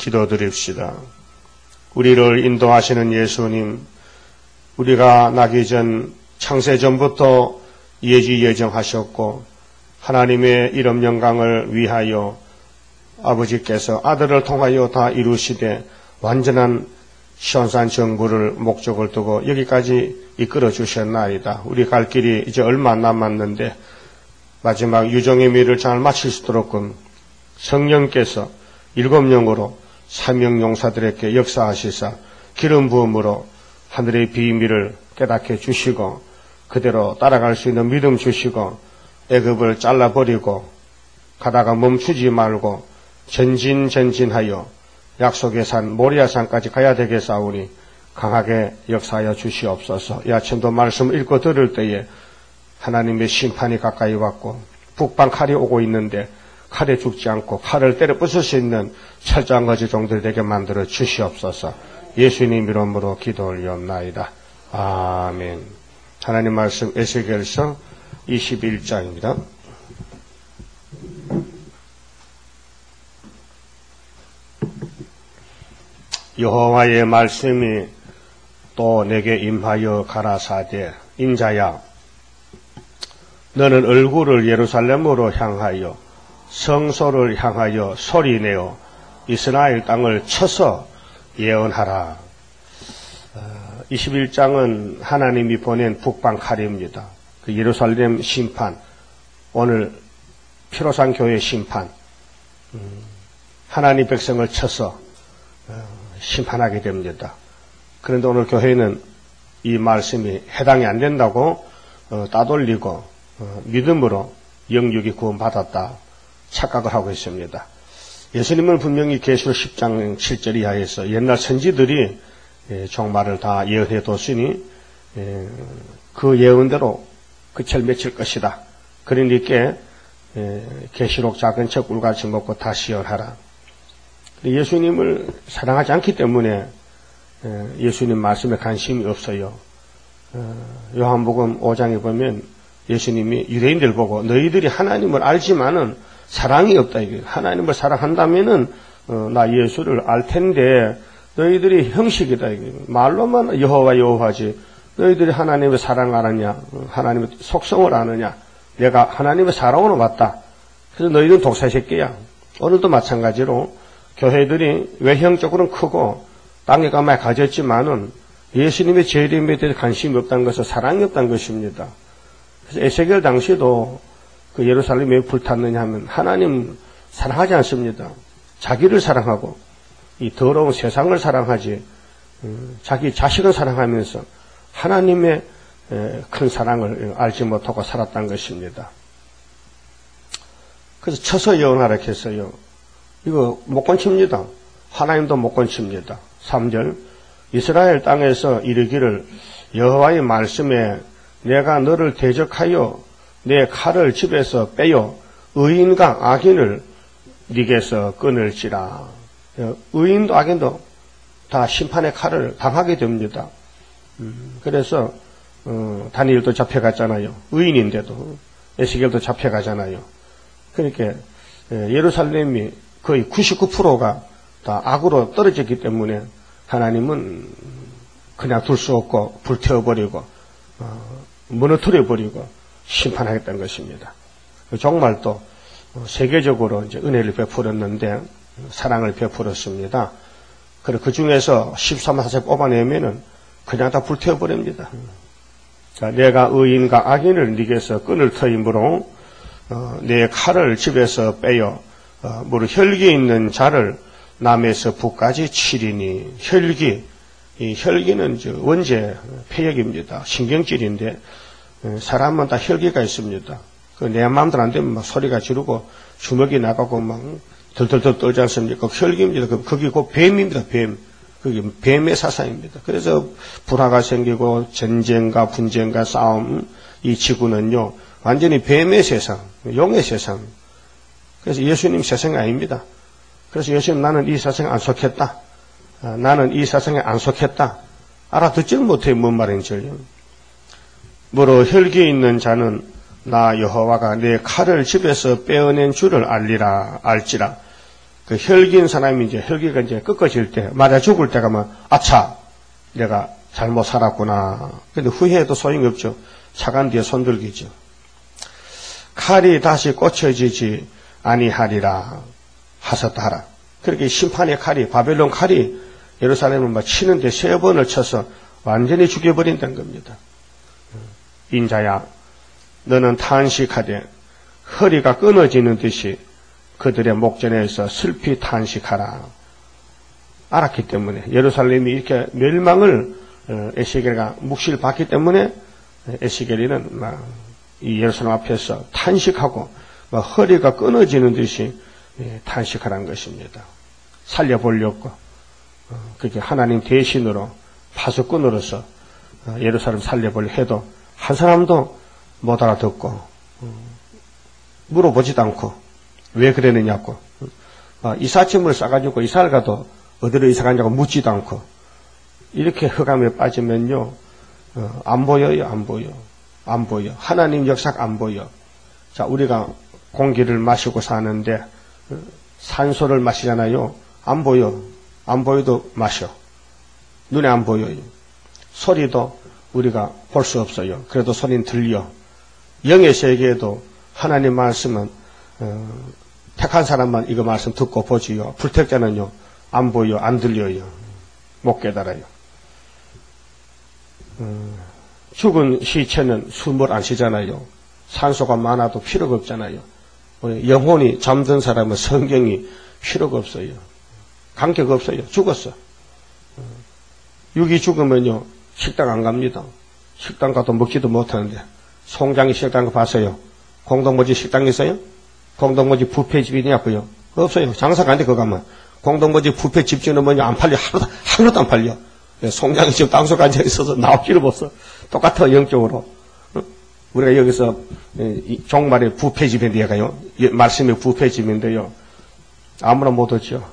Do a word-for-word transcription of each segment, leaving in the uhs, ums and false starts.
기도드립시다. 우리를 인도하시는 예수님, 우리가 나기 전 창세전부터 예지 예정하셨고 하나님의 이름 영광을 위하여 아버지께서 아들을 통하여 다 이루시되 완전한 시온산 정부를 목적을 두고 여기까지 이끌어 주셨나이다. 우리 갈 길이 이제 얼마 안 남았는데 마지막 유종의 미를 잘 마칠 수 있도록끔 성령께서 일곱 영으로 사명 용사들에게 역사하시사 기름 부음으로 하늘의 비밀을 깨닫게 주시고 그대로 따라갈 수 있는 믿음 주시고 애굽을 잘라버리고 가다가 멈추지 말고 전진 전진하여 약속의 산 모리아산까지 가야 되겠사오니 강하게 역사하여 주시옵소서. 이 아침도 말씀을 읽고 들을 때에 하나님의 심판이 가까이 왔고 북방 칼이 오고 있는데 칼에 죽지 않고 칼을 때려 부술 수 있는 철장거지 종들 되게 만들어 주시옵소서. 예수님 이름으로 기도 올리옵나이다. 아멘. 하나님 말씀 에스겔서 이십일 장입니다. 여호와의 말씀이 또 내게 임하여 가라사대 인자야 너는 얼굴을 예루살렘으로 향하여 성소를 향하여 소리내어 이스라엘 땅을 쳐서 예언하라. 이십일 장은 하나님이 보낸 북방 칼입니다. 그 예루살렘 심판, 오늘 피로산 교회 심판, 하나님 백성을 쳐서 심판하게 됩니다. 그런데 오늘 교회는 이 말씀이 해당이 안 된다고 따돌리고 믿음으로 영육이 구원받았다 착각을 하고 있습니다. 예수님은 분명히 계시록 십 장 칠 절 이하에서 옛날 선지들이 종말을 다 예언해 뒀으니 그 예언대로 그철 맺힐 것이다. 그러니까 계시록 작은 척 꿀같이 먹고 다시 예언하라. 예수님을 사랑하지 않기 때문에 예수님 말씀에 관심이 없어요. 요한복음 오 장에 보면 예수님이 유대인들 보고 너희들이 하나님을 알지만은 사랑이 없다. 이게 하나님을 사랑한다면은 어, 나 예수를 알 텐데 너희들이 형식이다. 이게 말로만 여호와 여호와지 너희들이 하나님의 사랑 아느냐, 하나님의 속성을 아느냐. 내가 하나님의 사랑으로 왔다. 그래서 너희들은 독사 새끼야. 오늘도 마찬가지로 교회들이 외형적으로는 크고 땅에 가만히 가졌지만은 예수님의 재림에 대해 관심이 없다는 것은 사랑이 없다는 것입니다. 그래서 에스겔 당시도 그 예루살렘이 왜 불탔느냐 하면 하나님 사랑하지 않습니다. 자기를 사랑하고 이 더러운 세상을 사랑하지 자기 자식을 사랑하면서 하나님의 큰 사랑을 알지 못하고 살았다는 것입니다. 그래서 쳐서 예언하라 했어요. 이거 못 건칩니다. 하나님도 못 건칩니다. 삼 절 이스라엘 땅에서 이르기를 여호와의 말씀에 내가 너를 대적하여 내 칼을 집에서 빼어 의인과 악인을 네게서 끊을지라. 의인도 악인도 다 심판의 칼을 당하게 됩니다. 그래서 어, 다니엘도 잡혀갔잖아요. 의인인데도 에스겔도 잡혀가잖아요. 그러니까 예루살렘이 거의 구십구 퍼센트가 다 악으로 떨어졌기 때문에 하나님은 그냥 둘 수 없고 불태워버리고 어, 무너뜨려버리고 심판하겠다는 것입니다. 정말 또 세계적으로 이제 은혜를 베풀었는데 사랑을 베풀었습니다. 그리고 그 중에서 십삼 사세 뽑아내면은 그냥 다 불태워버립니다. 자, 내가 의인과 악인을 네게서 끈을 터임으로 어, 내 칼을 집에서 빼어 어, 무릇 혈기 있는 자를 남에서 북까지 치리니 혈기 이 혈기는 저 원죄 폐역입니다. 신경질인데 사람은 다 혈기가 있습니다. 그 내 마음대로 안 되면 막 소리가 지르고 주먹이 나가고 막 덜덜덜 떨지 않습니까? 혈기입니다. 거기 곧 뱀입니다. 뱀. 그게 뱀의 사상입니다. 그래서 불화가 생기고 전쟁과 분쟁과 싸움 이 지구는요 완전히 뱀의 세상, 용의 세상. 그래서 예수님 세상이 아닙니다. 그래서 예수님 나는 이 세상에 안 속했다. 아, 나는 이 세상에 안 속했다. 알아듣지를 못해 뭔 말인지. 뭐로 혈기에 있는 자는 나 여호와가 내 칼을 집에서 빼어낸 줄을 알리라 알지라. 그 혈기인 사람이 이제 혈기가 이제 꺾어질 때, 맞아 죽을 때 가면, 아차! 내가 잘못 살았구나. 근데 후회해도 소용이 없죠. 차간 뒤에 손들기죠. 칼이 다시 꽂혀지지 아니하리라 하셨다 하라. 그렇게 심판의 칼이, 바벨론 칼이 예루살렘을 막 치는데 세 번을 쳐서 완전히 죽여버린다는 겁니다. 인자야, 너는 탄식하되 허리가 끊어지는 듯이 그들의 목전에서 슬피 탄식하라. 알았기 때문에, 예루살렘이 이렇게 멸망을 에스겔가 묵시를 받기 때문에 에스겔이는 막 이 예루살렘 앞에서 탄식하고 막 허리가 끊어지는 듯이 탄식하라는 것입니다. 살려보려고 그렇게 하나님 대신으로 파수꾼으로서 예루살렘 살려보려 해도 한 사람도 못 알아듣고 물어보지도 않고 왜 그러느냐고, 이삿짐을 싸가지고 이사를 가도 어디로 이사 가냐고 묻지도 않고, 이렇게 흑암에 빠지면요, 안 보여요, 안 보여. 안 보여. 하나님 역사가 안 보여. 자, 우리가 공기를 마시고 사는데 산소를 마시잖아요. 안 보여. 안 보여도 마셔. 눈에 안 보여요. 소리도 우리가 볼 수 없어요. 그래도 소리는 들려. 영의 세계에도 하나님 말씀은 어, 택한 사람만 이거 말씀 듣고 보지요. 불택자는요, 안 보여, 안 들려요. 못 깨달아요. 어, 죽은 시체는 숨을 안 쉬잖아요. 산소가 많아도 필요가 없잖아요. 영혼이 잠든 사람은 성경이 필요가 없어요. 관계가 없어요. 죽었어. 육이 죽으면요, 식당 안 갑니다. 식당 가도 먹지도 못하는데. 송장이 식당 봤어요? 공동모지 식당 있어요? 공동모지 뷔페집이 있냐고요? 없어요. 장사가 안 돼, 그거 가면. 공동모지 뷔페집 지는 뭐냐, 안 팔려. 하루도, 하루도 안 팔려. 송장이 지금 땅속에 앉아 있어서 나오지를 못써. 똑같아, 영적으로. 우리가 여기서 종말의 뷔페집인데, 얘가요. 말씀의 뷔페집인데요. 아무나 못 오죠.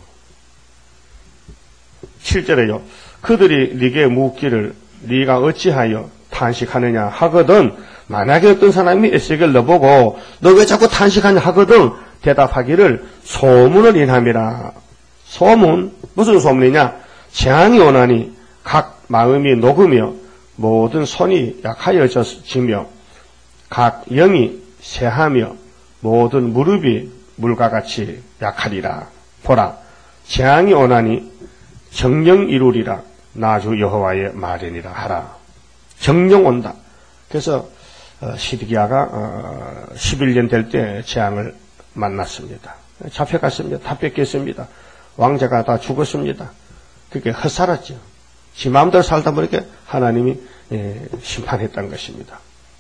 칠 절에요. 그들이 네게 묻기를 네가 어찌하여 탄식하느냐 하거든, 만약에 어떤 사람이 에스겔 너보고 너 왜 자꾸 탄식하냐 하거든 대답하기를 소문을 인함이라. 소문? 무슨 소문이냐? 재앙이 오나니 각 마음이 녹으며 모든 손이 약하여지며 각 영이 쇠하며 모든 무릎이 물과 같이 약하리라. 보라, 재앙이 오나니 정령 이루리라. 나주 여호와의 말이니라 하라. 정령 온다. 그래서 시드기야가 십일 년 될 때 재앙을 만났습니다. 잡혀갔습니다. 다 뺏겼습니다. 왕자가 다 죽었습니다. 그게 헛살았죠. 지 마음대로 살다 보니까 하나님이 심판했던 것입니다.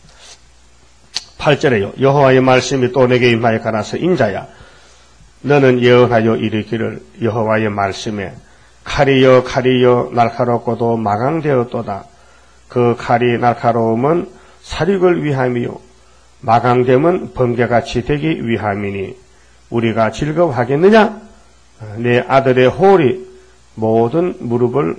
팔 절에요. 여호와의 말씀이 또 내게 임하여 가라서 인자야, 너는 예언하여 이르기를 여호와의 말씀에 칼이여 칼이여 날카롭고도 마강되었도다. 그 칼이 날카로움은 살육을 위함이요 마강됨은 번개같이 되기 위함이니 우리가 즐거워하겠느냐? 내 아들의 홀이 모든 무릎을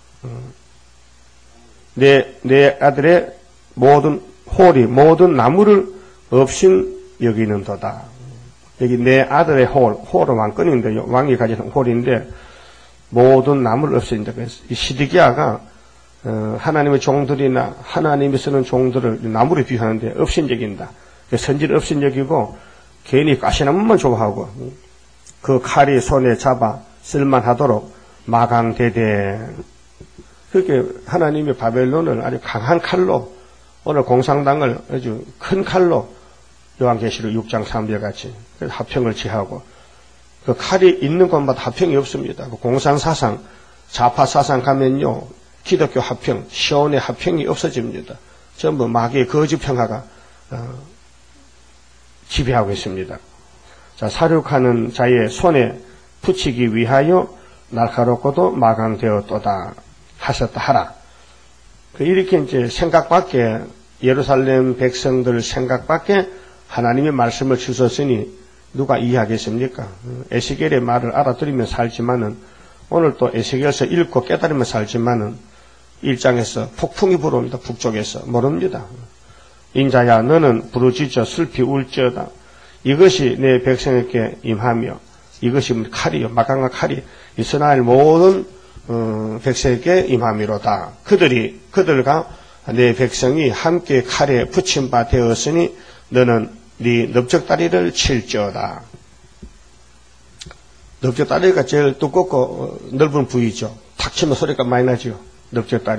내, 내 아들의 모든 홀이 모든 나무를 없인 여기는도다. 여기 내 아들의 홀, 홀은 왕권인데요. 왕이 가진 홀인데 모든 나무를 없앤다. 그래서 이 시드기야가 어, 하나님의 종들이나 하나님이 쓰는 종들을 나무를 비유하는데 업신여긴다. 선지를 업신여기고 괜히 가시나무만 좋아하고 그 칼이 손에 잡아 쓸만하도록 마강대대. 그렇게 하나님이 바벨론을 아주 강한 칼로, 오늘 공산당을 아주 큰 칼로 요한계시록 육 장 삼 절 같이 합평을 취하고, 그 칼이 있는 곳마다 합평이 없습니다. 그 공산사상, 좌파사상 가면요, 기독교 합평, 시온의 합평이 없어집니다. 전부 마귀의 거짓평화가 어, 지배하고 있습니다. 자, 사륙하는 자의 손에 붙이기 위하여 날카롭고도 마강되었도다 하셨다 하라. 이렇게 이제 생각밖에, 예루살렘 백성들 생각밖에 하나님의 말씀을 주셨으니 누가 이해하겠습니까? 에스겔의 말을 알아들으며 살지만은, 오늘 또 에스겔서 읽고 깨달으며 살지만은 일 장에서 폭풍이 불어옵니다. 북쪽에서 모릅니다. 인자야, 너는 부르짖어 슬피 울지어다. 이것이 내 백성에게 임하며 이것이 칼이요. 막강한 칼이 이스라엘 모든 어, 백성에게 임함이로다. 그들이 그들과 내 백성이 함께 칼에 붙임 바 되었으니 너는 네 넓적다리를 칠지어다. 넓적다리가 제일 두껍고 넓은 부위죠. 탁 치면 소리가 많이 나죠. 넓적다리.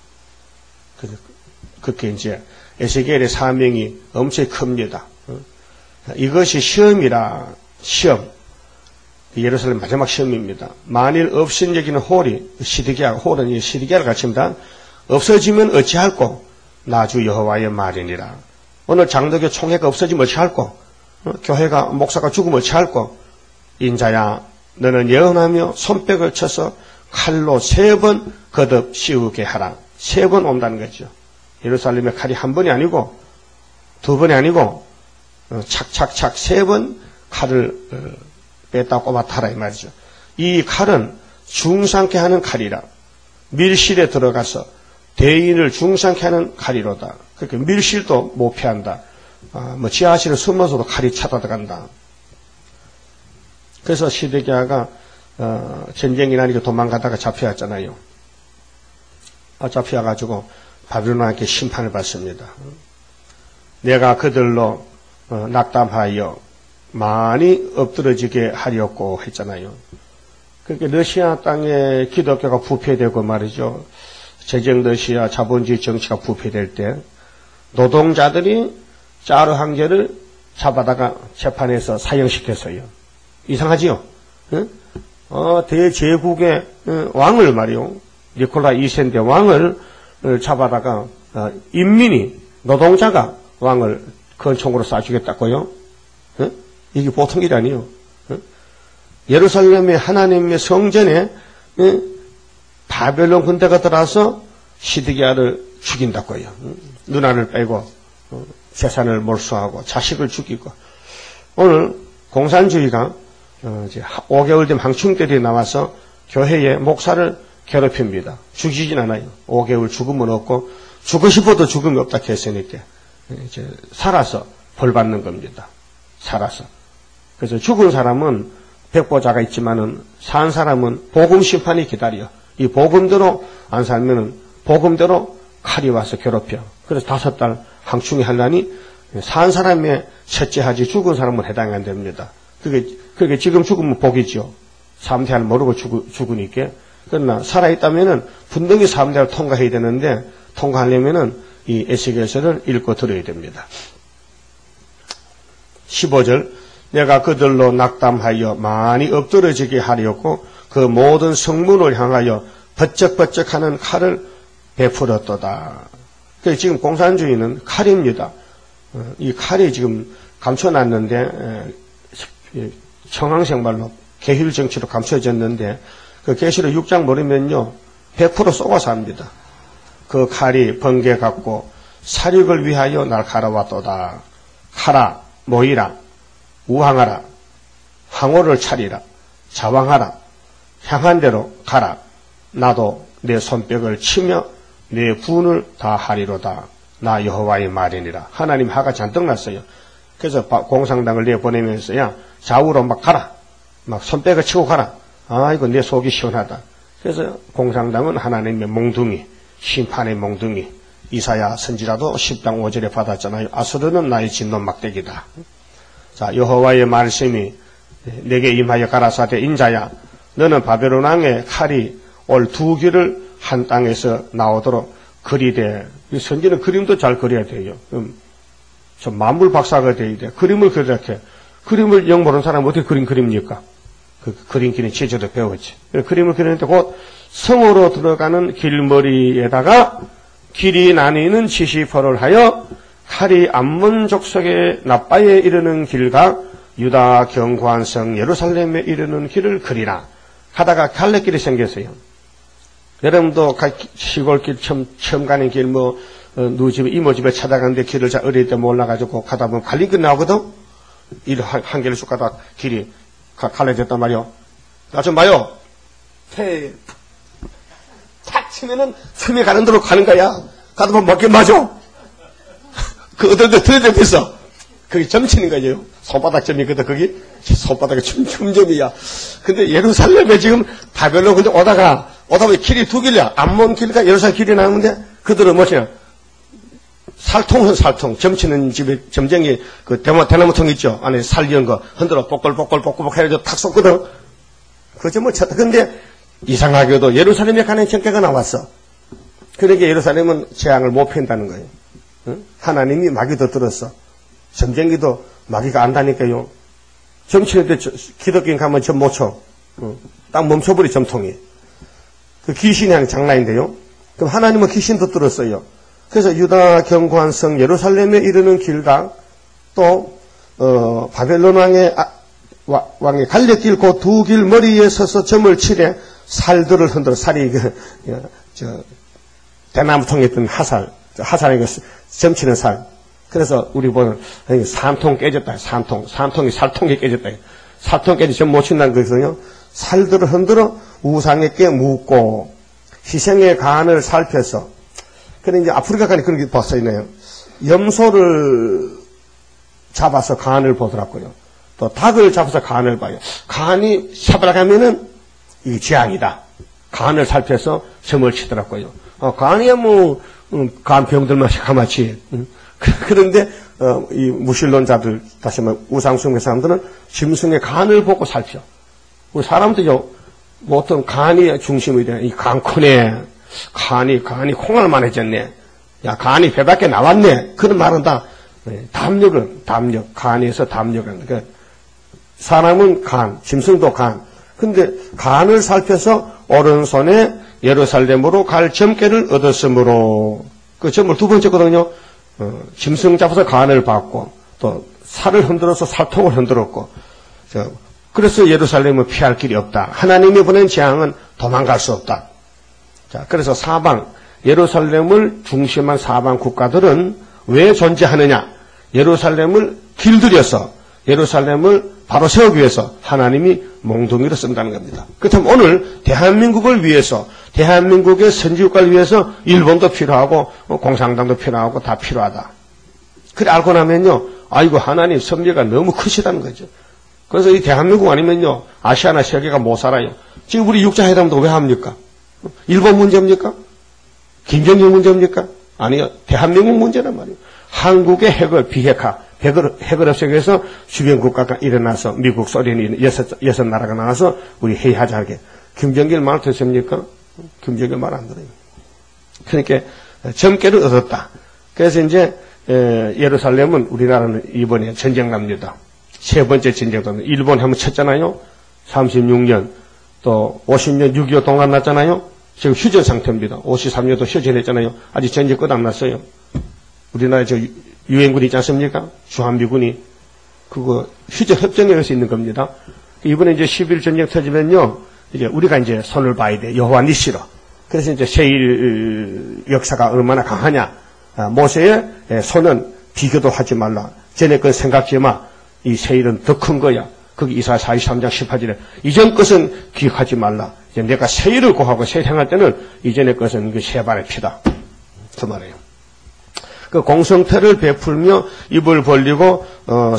그렇게 이제 에스겔의 사명이 엄청 큽니다. 이것이 시험이라. 시험. 예루살렘 마지막 시험입니다. 만일 없인 여기는 홀이 시드기야, 홀은 이 시드기야를 갖춥니다. 없어지면 어찌할꼬? 나주 여호와의 말이니라. 오늘 장로교 총회가 없어지면 어찌할꼬? 어? 교회가 목사가 죽으면 어찌할꼬? 인자야, 너는 예언하며 손뼉을 쳐서 칼로 세 번 거듭 씌우게 하라. 세 번 온다는 거죠. 예루살렘의 칼이 한 번이 아니고 두 번이 아니고 어, 착착착 세 번 칼을 어, 뺐다 꼽았다라 이 말이죠. 이 칼은 중상케 하는 칼이라. 밀실에 들어가서 대인을 중상케 하는 칼이로다. 그렇게 밀실도 못 피한다. 아, 뭐 지하실을 숨어서도 칼이 찾아들어간다. 그래서 시드기야가 어, 전쟁이 나니까 도망가다가 잡혀왔잖아요. 아, 잡혀가지고 바빌론에게 심판을 받습니다. 내가 그들로 어, 낙담하여 많이 엎드러지게 하려고 했잖아요. 그렇게 러시아 땅에 기독교가 부패되고 말이죠. 제정 러시아 자본주의 정치가 부패될 때 노동자들이 짜르 한 개를 잡아다가 재판에서 사형시켰어요. 이상하지요? 응? 어, 대제국의 어, 왕을 말이요. 니콜라 이 세인데 왕을 어, 잡아다가 어, 인민이 노동자가 왕을 권총으로 쏴주겠다고요. 응? 이게 보통 일이 아니에요. 응? 예루살렘의 하나님의 성전에 응? 바벨론 군대가 들어와서 시드기야를 죽인다고요. 응? 누나를 빼고 어, 재산을 몰수하고 자식을 죽이고. 오늘 공산주의가 어, 이제 오 개월 된 항충들이 나와서 교회의 목사를 괴롭힙니다. 죽이진 않아요. 오 개월 죽으면 없고 죽고 싶어도 죽음이 없다 했으니까 이제 살아서 벌 받는 겁니다. 살아서. 그래서 죽은 사람은 백보자가 있지만은 산 사람은 복음 심판이 기다려. 이 복음대로 안 살면은 복음대로 칼이 와서 괴롭혀. 그래서 다섯 달 항충이 하려니 산 사람의 첫째하지 죽은 사람은 해당이 안 됩니다. 그게 그게 지금 죽으면 복이죠. 삼대를 모르고 죽, 죽으니까. 그러나 살아있다면은 분명히 삼대를 통과해야 되는데 통과하려면은 이 에스겔서를 읽고 들어야 됩니다. 십오 절 내가 그들로 낙담하여 많이 엎드러지게 하려고 그 모든 성문을 향하여 버쩍버쩍하는 칼을 베풀었도다. 그래서 지금 공산주의는 칼입니다. 이 칼이 지금 감춰놨는데 청황생발로 계율정치로 감춰졌는데 그 계시록 육 장 모르면요 백 퍼센트 쏘아서 합니다. 그 칼이 번개 같고 사륙을 위하여 날카로웠도다. 가라 모이라 우항하라 항오를 차리라 자왕하라 향한 대로 가라 나도 내 손뼉을 치며 내 분을 다 하리로다. 나 여호와의 말이니라. 하나님 화가 잔뜩 났어요. 그래서 공산당을 내보내면서야 좌우로 막 가라 막 손뼉을 치고 가라. 아이고 내 속이 시원하다. 그래서 공산당은 하나님의 몽둥이 심판의 몽둥이 이사야 선지자도 십 장 오 절에 받았잖아요. 아수르는 나의 진노 막대기다. 자 여호와의 말씀이 내게 임하여 가라사대 인자야 너는 바벨론 왕의 칼이 올 두 귀를 한 땅에서 나오도록 그리되 이 선지는 그림도 잘 그려야 돼요. 음, 저 만물 박사가 돼야 돼. 그림을 그렇게 그림을 영 모르는 사람은 어떻게 그림 그립니까? 그 그림기는 제대로 배웠지. 그림을 그리는데 곧 성으로 들어가는 길머리에다가 길이 나뉘는 지시포를 하여 칼이 암몬 족속의 나빠에 이르는 길과 유다 견고한 성 예루살렘에 이르는 길을 그리라. 가다가 갈래길이 생겼어요. 여러분도 시골길 처음, 처음 가는 길, 뭐, 어, 누구 집에, 이모 집에 찾아가는데 길을 잘 어릴 때 몰라가지고 가다 보면 갈림길 나오거든? 일 한, 한 개를 쑥 가다 길이 갈라졌단 말이요. 나 좀 봐요. 태, 탁 치면은 섬에 가는 대로 가는 거야. 가다 보면 맞게 맞아. 그 어떤 데 들어져 있어. 거기 점치는 거죠. 손바닥 점이거든, 거기. 손바닥에 춤춤점이야. 근데 예루살렘에 지금 바벨론 근데 오다가, 오다 보니 길이 두 길이야. 암몬 길과 예루살렘 길이 나오는데, 그들은 뭐냐. 살통은 살통. 점치는 집에 점쟁이, 그 대나무, 대나무통 있죠. 안에 살 이은 거 흔들어 뽀글뽀글뽀글 해가지고 탁 쏟거든. 그죠, 뭐 쳤다. 근데 이상하게도 예루살렘에 가는 전개가 나왔어. 그러니까 예루살렘은 재앙을 못 핀다는 거예요. 응? 하나님이 마귀도 들었어. 점쟁이도 마귀가 안다니까요. 점치는데 기독교인 가면 점 못 쳐. 응. 딱 멈춰버리, 점통이. 그 귀신이 하는 장난인데요. 그럼 하나님은 귀신도 들었어요. 그래서 유다 견고한 성 예루살렘에 이르는 길과 또 어, 바벨론 왕의 아, 와, 왕의 갈래길 그 두 길 머리에 서서 점을 치래 살들을 흔들어. 살이 그 저 대나무통에 있던 하살, 하살이 그 점치는 살. 그래서 우리 보면 삼통 깨졌다. 삼통, 삼통이 살통이 깨졌다. 살통 깨지 점 못 친다는 거거든요. 살들을 흔들어 우상에게 묻고 희생의 간을 살펴서. 그래 이제 아프리카 간이 그런 게 벌써 있네요. 염소를 잡아서 간을 보더라고요. 또 닭을 잡아서 간을 봐요. 간이 샤발하면은 이게 재앙이다. 간을 살펴서 점을 치더라고요. 어, 간이야 뭐 음, 간병들만 가마치. 음. 그런데 어, 이 무신론자들 다시 말해 우상숭배 사람들은 짐승의 간을 보고 살펴. 우리 사람들요 뭐 어떤 간이 중심이 돼. 이 간 크네. 간이 간이 콩알만 해졌네. 야 간이 배 밖에 나왔네. 그런 말은 다 담력은 담력. 간에서 담력은. 그러니까 사람은 간, 짐승도 간. 근데 간을 살펴서 오른손에 예루살렘으로 갈 점괘를 얻었으므로 그 점을 두 번째거든요. 어, 짐승 잡아서 간을 받고 또 살을 흔들어서 살통을 흔들었고 저, 그래서 예루살렘은 피할 길이 없다. 하나님이 보낸 재앙은 도망갈 수 없다. 자, 그래서 사방 예루살렘을 중심한 사방 국가들은 왜 존재하느냐? 예루살렘을 길들여서 예루살렘을 바로 세우기 위해서 하나님이 몽둥이로 쓴다는 겁니다. 그렇다면 오늘 대한민국을 위해서 대한민국의 선지국가를 위해서 일본도 필요하고 공산당도 필요하고 다 필요하다. 그래 알고 나면요. 아이고 하나님 섭리가 너무 크시다는 거죠. 그래서 이 대한민국 아니면요. 아시아나 세계가 못 살아요. 지금 우리 육자회담도 왜 합니까? 일본 문제입니까? 김정일 문제입니까? 아니요. 대한민국 문제란 말이에요. 한국의 핵을 비핵화, 핵을, 핵을 없애기 위해서 주변 국가가 일어나서 미국, 소련이 여섯, 여섯 나라가 나와서 우리 회의하자 하게. 김정일 말 듣습니까? 김정일 말 안 들어요. 그러니까 점괘를 얻었다. 그래서 이제 예루살렘은 우리나라는 이번에 전쟁 납니다. 세 번째 전쟁도 일본 한번 쳤잖아요. 삼십육 년 또 오십 년 육이오 동안 났잖아요. 지금 휴전 상태입니다. 오십삼 년도 휴전했잖아요. 아직 전쟁 끝 안 났어요. 우리나라에 저 유엔군이 있지 않습니까? 주한미군이 그거 휴전 협정에 의해서 있는 겁니다. 이번에 이제 십일 전쟁 터지면요. 이제 우리가 이제 손을 봐야 돼. 여호와 니시로. 그래서 이제 세일 역사가 얼마나 강하냐. 아, 모세의 손은 비교도 하지 말라. 전에 건 생각지 마. 이 세일은 더 큰 거야. 거기 이사야 사십삼 장 십팔 절에 이전 것은 기억하지 말라. 이제 내가 세일을 고하고 세일 행할 때는 이전의 것은 그 세 발의 피다. 그 말이에요. 그 공성태를 베풀며 입을 벌리고 어,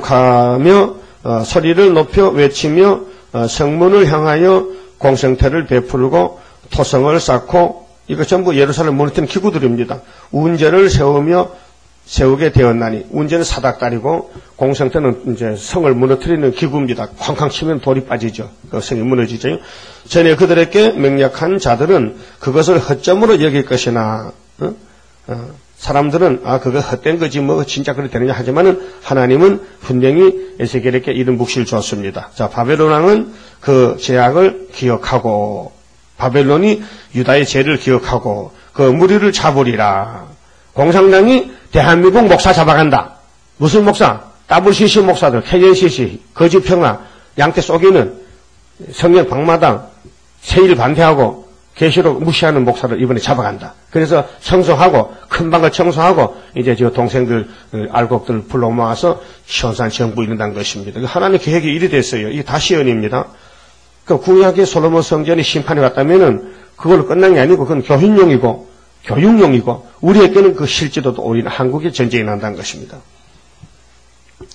살육하며 어, 소리를 높여 외치며 어, 성문을 향하여 공성태를 베풀고 토성을 쌓고 이거 전부 예루살렘 무너뜨린 기구들입니다. 운제를 세우며 세우게 되었나니 운제는 사닥다리고 공성태는 이제 성을 무너뜨리는 기구입니다. 쾅쾅 치면 돌이 빠지죠. 그 성이 무너지죠. 전에 그들에게 맹약한 자들은 그것을 헛점으로 여길 것이나 어? 어, 사람들은 아 그거 헛된 거지 뭐 진짜 그래 되느냐 하지만은 하나님은 분명히 에스겔에게 이런 묵시를 줬습니다. 자 바벨론 왕은 그 죄악을 기억하고 바벨론이 유다의 죄를 기억하고 그 무리를 잡으리라. 공산당이 대한민국 목사 잡아간다. 무슨 목사? 더블유씨씨 목사들, 케이엔씨씨, 거짓평화, 양떼 쏘기는 성령 방마당, 세일 반대하고 계시록 무시하는 목사를 이번에 잡아간다. 그래서 청소하고 큰 방을 청소하고 이제 저 동생들 알곡들 불러 모아서 시온산 정부 이룬다는 것입니다. 하나님의 계획이 이리 됐어요. 이게 다 시연입니다. 그 구약의 솔로몬 성전이 심판이 왔다면은 그걸로 끝난 게 아니고 그건 교훈용이고 교육용이고 우리에게는 그 실제로도 오히려 한국에 전쟁이 난다는 것입니다.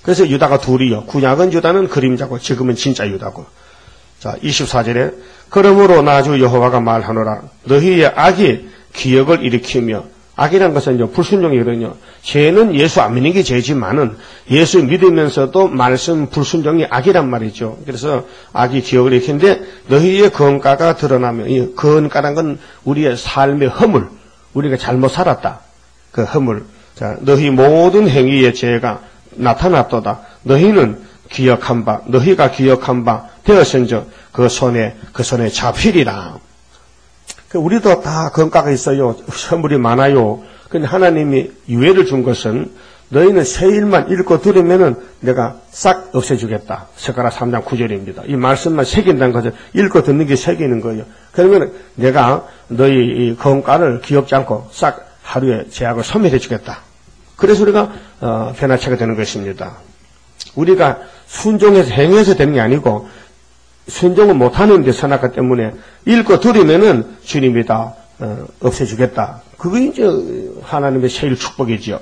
그래서 유다가 둘이요. 구약은 유다는 그림자고 지금은 진짜 유다고. 자, 이십사 절에 그러므로 나 주 여호와가 말하노라. 너희의 악이 기억을 일으키며, 악이란 것은 이제 불순종이거든요. 죄는 예수 안 믿는 게 죄지만은 예수 믿으면서도 말씀 불순종이 악이란 말이죠. 그래서 악이 기억을 일으키는데 너희의 건가가 드러나며, 이 건가란 건 우리의 삶의 허물, 우리가 잘못 살았다. 그 허물. 자, 너희 모든 행위의 죄가 나타났도다. 너희는 기억한 바, 너희가 기억한 바 되었은즉 그 손에 그 손에 잡히리라. 우리도 다 건가가 있어요. 선물이 많아요. 근데 하나님이 유예를 준 것은 너희는 새 일만 읽고 들으면은 내가 싹 없애주겠다. 스가랴 삼 장 구 절입니다. 이 말씀만 새긴다는 것은 읽고 듣는 게 새기는 거예요. 그러면 내가 너희 이 건가를 기억지 않고 싹 하루에 죄악을 소멸해 주겠다. 그래서 우리가 어, 변화체가 되는 것입니다. 우리가 순종해서 행해서 되는 게 아니고 순종을 못하는데 선악과 때문에 읽고 들으면은 주님이 다 어, 없애주겠다. 그게 이제 하나님의 세일 축복이지요.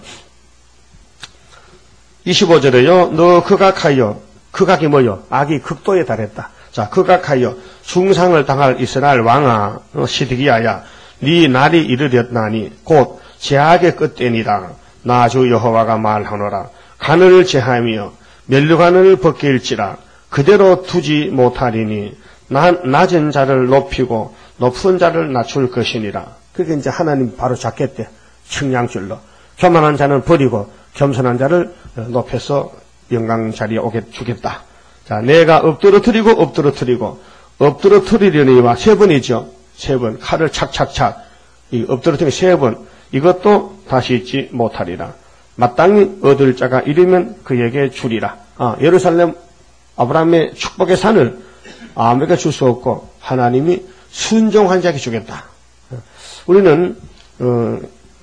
이십오 절에요. 너 극악하여, 극악이 뭐요? 악이 극도에 달했다. 자, 극악하여 중상을 당할 이스라엘 왕아 어, 시드기야야, 네 날이 이르렀나니 곧 제악의 끝되니라. 나 주 여호와가 말하노라. 가늘을 제하며 면류관을 벗길지라. 그대로 두지 못하리니 나, 낮은 자를 높이고 높은 자를 낮출 것이니라. 그게 이제 하나님 바로 잡겠대. 측량줄로. 교만한 자는 버리고 겸손한 자를 높여서 영광 자리에 오게 주겠다. 자, 내가 엎드러뜨리고 엎드러뜨리고 엎드러뜨리려니와 세 번이죠. 세 번. 칼을 착착착. 이 엎드러뜨리면 세 번. 이것도 다시 잊지 못하리라. 마땅히 얻을 자가 이르면 그에게 주리라. 아, 예루살렘 아브라함의 축복의 산을 아무에게 줄 수 없고 하나님이 순종한 자에게 주겠다. 우리는 어,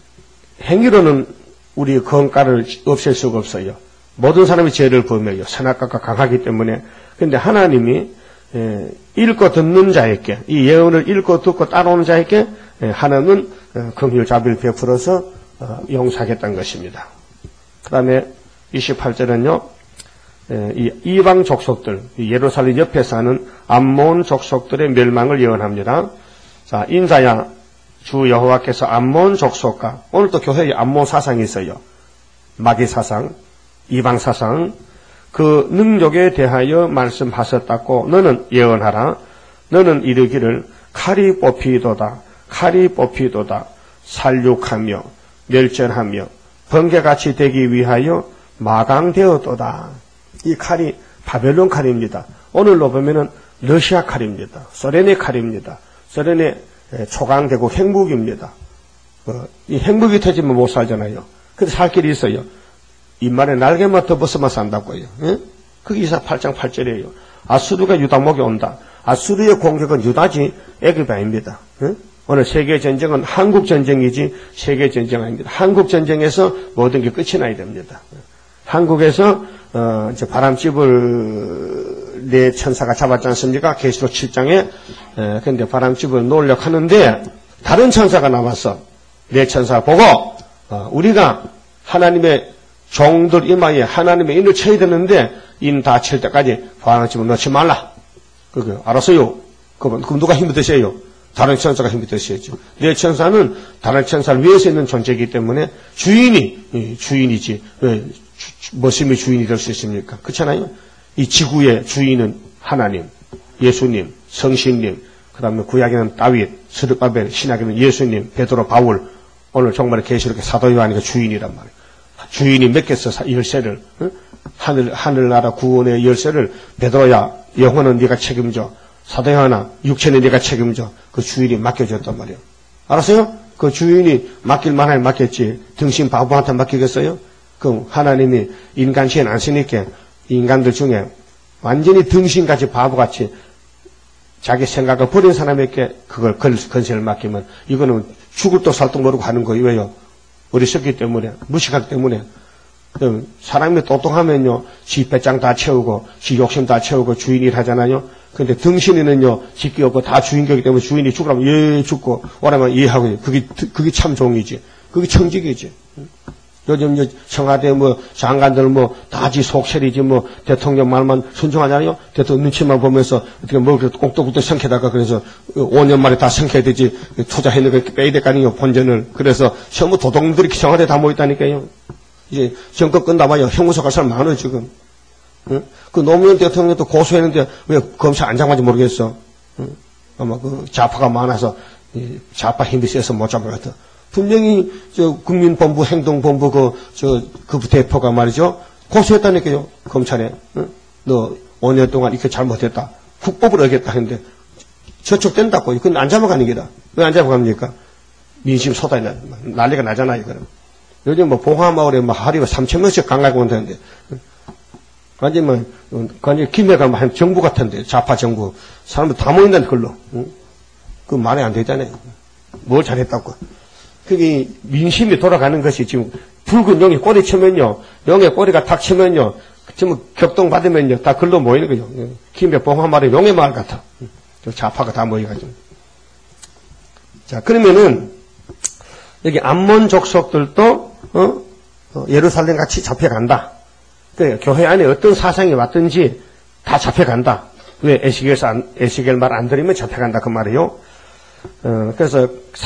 행위로는 우리 건가를 없앨 수가 없어요. 모든 사람이 죄를 범해요. 선악과가 강하기 때문에. 그런데 하나님이 에, 읽고 듣는 자에게, 이 예언을 읽고 듣고 따라오는 자에게 에, 하나님은 긍휼 자비를 베풀어서 어, 용서하겠다는 것입니다. 그 다음에 이십팔 절은요. 이 이방 족속들, 예루살렘 옆에 사는 암몬 족속들의 멸망을 예언합니다. 자, 인자야, 주 여호와께서 암몬 족속과, 오늘도 교회에 암몬 사상이 있어요. 마귀 사상, 이방 사상, 그 능력에 대하여 말씀하셨다고 너는 예언하라. 너는 이르기를 칼이 뽑히도다, 칼이 뽑히도다, 살육하며 멸절하며 번개같이 되기 위하여 마강되었도다. 이 칼이 바벨론 칼입니다. 오늘로 보면은 러시아 칼입니다. 소련의 칼입니다. 소련의 초강대국 핵무기입니다. 어, 이 핵무기 터지면 못 살잖아요. 근데 살 길이 있어요. 입만에 날개만 더 벗어만 산다고요. 예? 그게 이사 팔 장 팔 절이에요. 아수르가 유다목에 온다. 아수르의 공격은 유다지 애굽이 아닙니다. 예? 오늘 세계전쟁은 한국전쟁이지 세계전쟁 아닙니다. 한국전쟁에서 모든 게 끝이 나야 됩니다. 한국에서 어, 이제 바람집을 내 천사가 잡았지 않습니까? 계시록 칠 장에. 에, 근데 바람집을 놓으려고 하는데 다른 천사가 나와서 내 천사 보고 어, 우리가 하나님의 종들 이마에 하나님의 인을 쳐야 되는데 인 다 칠 때까지 바람집을 넣지 말라. 그게 알았어요. 그럼, 그럼 누가 힘이 드세요? 다른 천사가 힘이 드셔야죠. 내 천사는 다른 천사를 위해서 있는 존재이기 때문에 주인이 주인이지 왜 머슴이 주인이 될 수 있습니까? 그렇잖아요. 이 지구의 주인은 하나님, 예수님, 성신님, 그 다음에 구약에는 다윗, 스룹바벨, 신약에는 예수님, 베드로, 바울, 오늘 정말 계시록의 사도 요한이가 주인이란 말이에요. 주인이 맡겼어 열쇠를, 어? 하늘 하늘나라 구원의 열쇠를 베드로야, 영혼은 네가 책임져. 사도 요한아, 육체는 네가 책임져. 그 주인이 맡겨줬단 말이에요. 알았어요? 그 주인이 맡길 만하게 맡겼지. 등신 바보한테 맡기겠어요? 그럼 하나님이 인간 시엔 안 쓰니까 인간들 중에 완전히 등신같이 바보같이 자기 생각을 버린 사람에게 그걸 건설을 맡기면 이거는 죽을 도 살도 모르고 하는 거예요. 왜요? 어리석기 때문에, 무식하기 때문에. 사람이 똑똑하면요, 지 배짱 다 채우고, 지 욕심 다 채우고 주인일 하잖아요. 근데 등신이는요, 짓기 없고 다 주인격이기 때문에 주인이 죽으라면 예 죽고, 오라면 예 하고, 그게, 그게 참 종이지. 그게 청직이지. 요즘 이제 청와대 뭐 장관들 뭐 다지 속설이지 뭐 대통령 말만 순종하잖아요. 대통령 눈치만 보면서 어떻게 뭐 꼭또꼭또 생겨다가 그래서 오 년 만에 다 생겨야 되지 투자했는 거 빼야 될 거 아니에요. 본전을. 그래서 전부 도둑들이 청와대 다 모였다니까요. 이제 정권 끝나봐요. 형무소 갈 사람 많아요 지금. 응? 그 노무현 대통령도 고소했는데 왜 검찰 안 잡아는지 모르겠어. 응? 아마 그 좌파가 많아서 좌파 힘이 세서 못 잡을 것 같아. 분명히 저 국민본부 행동본부 그 저 그 대표가 말이죠 고소했다니까요 검찰에. 응? 너 오 년 동안 이렇게 잘못했다. 국법을 어겼다 했는데 저촉된다고. 그건 안 잡아가는 게다. 왜 안 잡아갑니까? 민심 소단이 난리가 나잖아요. 그럼 요즘 뭐 봉화마을에 뭐 하루에 삼천 명씩 강가고 온다는데 완전 뭐 완전 김해가 한 정부 같은데 좌파 정부 사람들 다 모인다는 걸로. 응? 그 말이 안 되잖아요. 뭘 잘했다고. 그게 민심이 돌아가는 것이 지금 붉은 용이 꼬리 치면요, 용의 꼬리가 탁 치면요, 지금 격동 받으면요, 다 글로 모이는 거죠. 김해 봉화마을에 용의 마을 같아. 좌파가 다 모여가지고. 자, 그러면은 여기 암몬 족속들도 어? 어, 예루살렘 같이 잡혀간다. 그러니까 교회 안에 어떤 사상이 왔든지 다 잡혀간다. 왜 에스겔서 안, 에스겔 말 안 들으면 잡혀간다 그 말이에요. 어, 그래서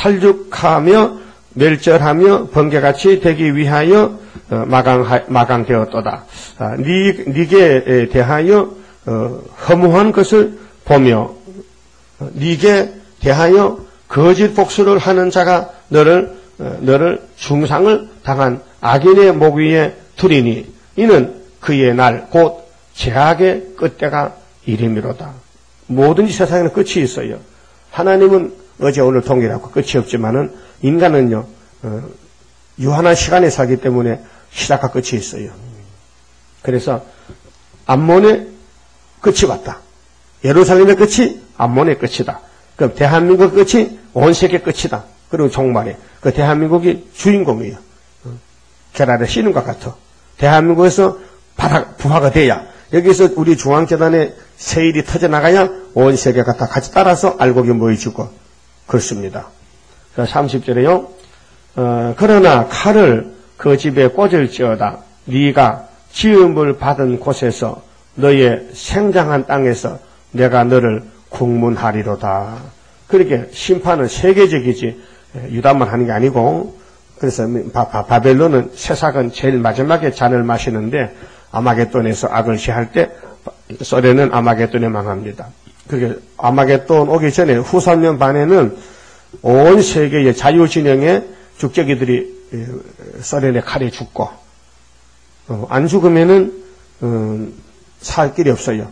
살죽하며 멸절하며 번개같이 되기 위하여 어, 마강 마강되었도다. 아, 니 니게 대하여 어, 허무한 것을 보며 어, 니게 대하여 거짓 복수를 하는 자가 너를 어, 너를 중상을 당한 악인의 목 위에 두리니 이는 그의 날 곧 제약의 끝때가 이름이로다. 뭐든지 세상에는 끝이 있어요. 하나님은 어제 오늘 동일하고 끝이 없지만은 인간은요 어, 유한한 시간에 살기 때문에 시작과 끝이 있어요. 그래서 암몬의 끝이 왔다. 예루살렘의 끝이 암몬의 끝이다. 그럼 대한민국 끝이 온 세계 끝이다. 그리고 종말에 그 대한민국이 주인공이에요. 어, 계란에 씌는 것 같아. 대한민국에서 바닥 부화가 돼야 여기서 우리 중앙재단의 세일이 터져나가야 온 세계가 다 같이 따라서 알곡이 모여지고 그렇습니다. 삼십 절에요. 어, 그러나 칼을 그 집에 꽂을지어다. 네가 지음을 받은 곳에서 너의 생장한 땅에서 내가 너를 국문하리로다. 그렇게 심판은 세계적이지 유다만 하는 게 아니고 그래서 바, 바, 바벨론은 새싹은 제일 마지막에 잔을 마시는데 아마겟돈에서 악을 시할 때 소련은 아마겟돈에 망합니다. 그게 아마겟돈 오기 전에 후 삼 년 반에는 온 세계의 자유진영의 죽재기들이 소련의 칼에 죽고 어, 안 죽으면은 음, 살 길이 없어요.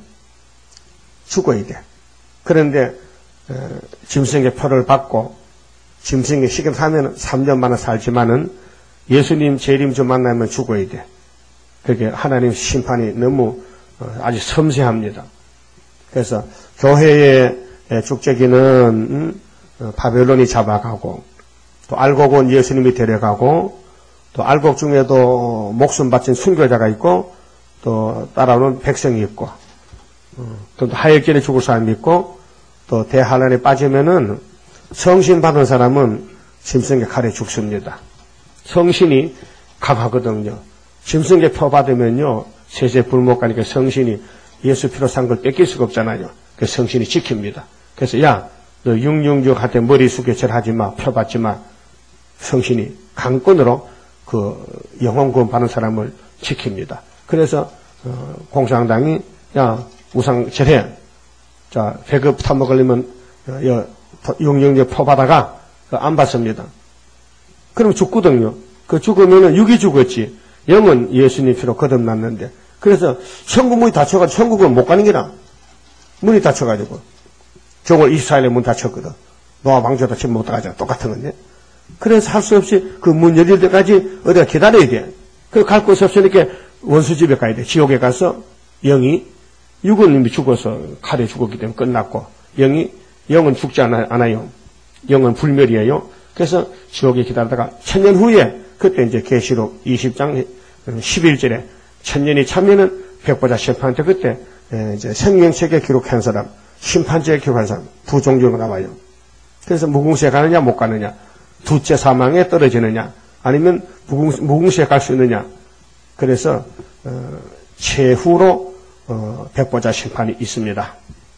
죽어야 돼. 그런데 어, 짐승의 표를 받고 짐승의 시기를 하면 삼 년 만에 살지만은 예수님 재림주 만나면 죽어야 돼. 그게 하나님 심판이 너무 어, 아주 섬세합니다. 그래서 교회의 죽재기는 음, 어, 바벨론이 잡아가고 또 알곡 온 예수님이 데려가고 또 알곡 중에도 목숨 바친 순교자가 있고 또 따라오는 백성이 있고 어, 또 하역길에 죽을 사람이 있고 또 대환란에 빠지면은 성신 받은 사람은 짐승의 칼에 죽습니다. 성신이 강하거든요. 짐승의 표 받으면요 세세 불못 가니까 성신이 예수 피로 산 걸 뺏길 수가 없잖아요. 그 성신이 지킵니다. 그래서 야 너 육육육한테 머리 숙여 절하지 마, 표 받지 마. 성신이 강권으로 그 영혼 구원 받는 사람을 지킵니다. 그래서 어, 공산당이 야 우상 절해. 자 배급 타먹으려면 어, 육육육 표 받아가 안 받습니다. 그럼 죽거든요. 그 죽으면은 육이 죽었지. 영은 예수님 피로 거듭났는데. 그래서 천국 문이 닫혀가지고 천국은 못 가는 게라. 문이 닫혀가지고. 종을 이스라엘의 문 닫혔거든. 노아 왕조도 지금 못 가잖아. 똑같은 건데. 그래서 할 수 없이 그 문 열릴 때까지 어디가 기다려야 돼. 그래서 갈 곳이 없으니까 원수 집에 가야 돼. 지옥에 가서 영이 육은 이미 죽어서 칼에 죽었기 때문에 끝났고 영이 영은 죽지 않아, 않아요. 영은 불멸이에요. 그래서 지옥에 기다리다가 천년 후에 그때 이제 계시록 이십 장 십일 절에 천년이 차면은 백보자 심판한테 그때 이제 생명책에 기록한 사람, 심판책에 기록한 사람 두 종류가 나와요. 그래서 무궁수에 가느냐 못 가느냐, 두째 사망에 떨어지느냐, 아니면 무궁시에 갈 수 있느냐. 그래서 어, 최후로 어, 백보자 심판이 있습니다.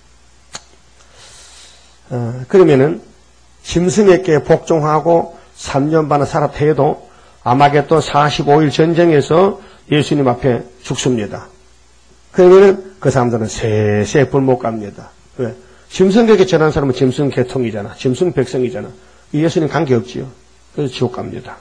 어, 그러면은 짐승에게 복종하고 삼 년 반을 살았다 해도 아마겟돈 사십오 일 전쟁에서 예수님 앞에 죽습니다. 그러면은 그 사람들은 세세 불못 갑니다. 왜? 짐승에게 전한 사람은 짐승 계통이잖아. 짐승 백성이잖아. 예수님 관계없지요. 그래서 지옥 갑니다.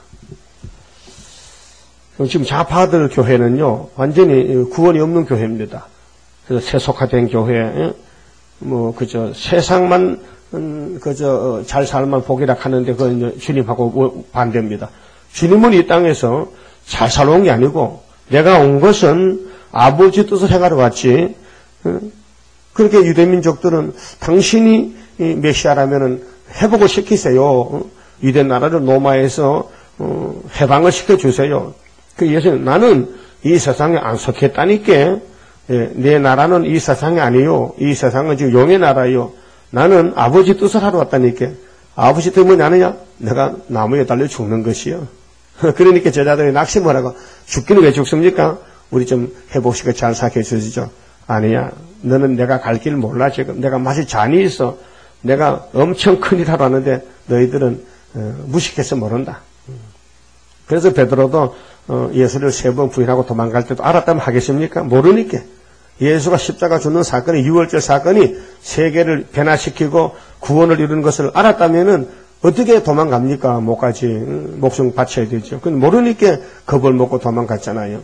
지금 좌파들 교회는요, 완전히 구원이 없는 교회입니다. 그래서 세속화된 교회, 뭐, 그저, 세상만, 음, 그저, 잘 살만 복이라 하는데, 그 주님하고 반대입니다. 주님은 이 땅에서 잘 살아온 게 아니고, 내가 온 것은 아버지 뜻을 행하러 왔지, 그렇게 유대민족들은 당신이 메시아라면은 회복을 시키세요. 유대 나라를 노마에서 해방을 시켜주세요. 그 예수님, 나는 이 세상에 안 속했다니까. 예, 내 나라는 이 세상이 아니요. 이 세상은 지금 용의 나라요. 나는 아버지 뜻을 하러 왔다니까. 아버지 뜻이 뭐냐 아느냐? 내가 나무에 달려 죽는 것이요. 그러니까 제자들이 낙심을 하고, 죽기는 왜 죽습니까? 우리 좀 회복시켜 잘 사게 해주시죠. 아니야. 너는 내가 갈 길 몰라, 지금. 내가 마치 잔이 있어. 내가 엄청 큰일 하러 왔는데, 너희들은 어, 무식해서 모른다. 그래서 베드로도 어, 예수를 세 번 부인하고 도망갈 때도 알았다면 하겠습니까? 모르니까. 예수가 십자가 죽는 사건이, 유월절 사건이 세계를 변화시키고 구원을 이루는 것을 알았다면은 어떻게 도망갑니까? 못 가지. 목숨 바쳐야 되죠. 근데 모르니까 겁을 먹고 도망갔잖아요.